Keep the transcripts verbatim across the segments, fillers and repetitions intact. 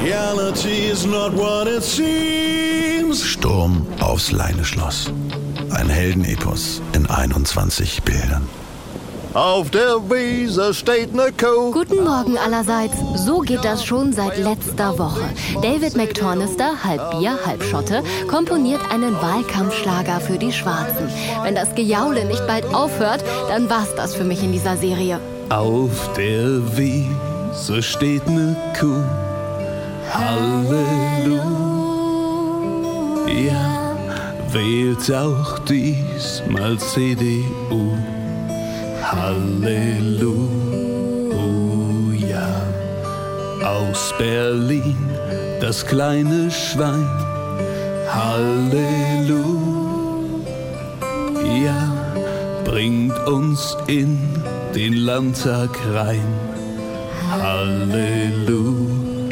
Reality is not what it seems. Sturm aufs Leineschloss. Ein Heldenepos in einundzwanzig Bildern. Auf der Wiese steht ne Kuh. Guten Morgen allerseits. So geht das schon seit letzter Woche. David McTornister, halb Bier, halb Schotte, komponiert einen Wahlkampfschlager für die Schwarzen. Wenn das Gejaule nicht bald aufhört, dann war's das für mich in dieser Serie. Auf der Wiese steht ne Kuh. Halleluja. Wählt auch diesmal C D U. Halleluja. Aus Berlin das kleine Schwein. Halleluja. Bringt uns in den Landtag rein. Halleluja.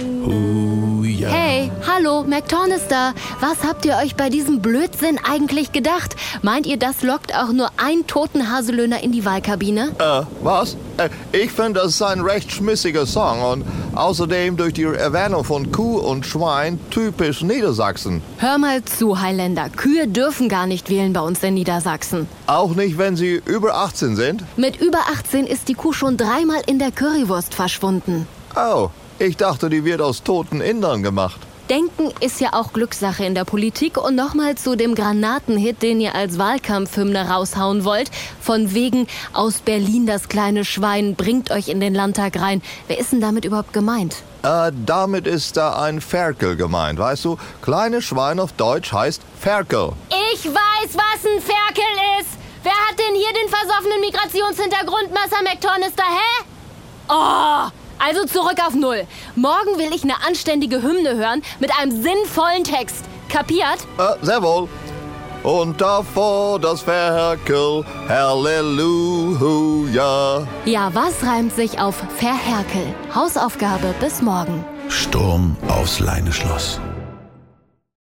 Hey, hallo, McTornister. Was habt ihr euch bei diesem Blödsinn eigentlich gedacht? Meint ihr, das lockt auch nur einen toten Haselöhner in die Wahlkabine? Äh, was? Äh, ich finde, das ist ein recht schmissiger Song und außerdem durch die Erwähnung von Kuh und Schwein typisch Niedersachsen. Hör mal zu, Highlander. Kühe dürfen gar nicht wählen bei uns in Niedersachsen. Auch nicht, wenn sie über achtzehn sind? Mit über achtzehn ist die Kuh schon dreimal in der Currywurst verschwunden. Oh, ich dachte, die wird aus toten Indern gemacht. Denken ist ja auch Glückssache in der Politik. Und nochmal zu dem Granatenhit, den ihr als Wahlkampfhymne raushauen wollt. Von wegen aus Berlin das kleine Schwein bringt euch in den Landtag rein. Wer ist denn damit überhaupt gemeint? Äh, damit ist da ein Ferkel gemeint, weißt du? Kleines Schwein auf Deutsch heißt Ferkel. Ich weiß, was ein Ferkel ist. Wer hat denn hier den versoffenen Migrationshintergrund, Massa McTornister, hä? Oh! Also zurück auf Null. Morgen will ich eine anständige Hymne hören mit einem sinnvollen Text. Kapiert? Äh, sehr wohl. Und davor das Ferkel, Halleluja. Ja, was reimt sich auf Verherkel? Hausaufgabe bis morgen. Sturm aufs Leineschloss.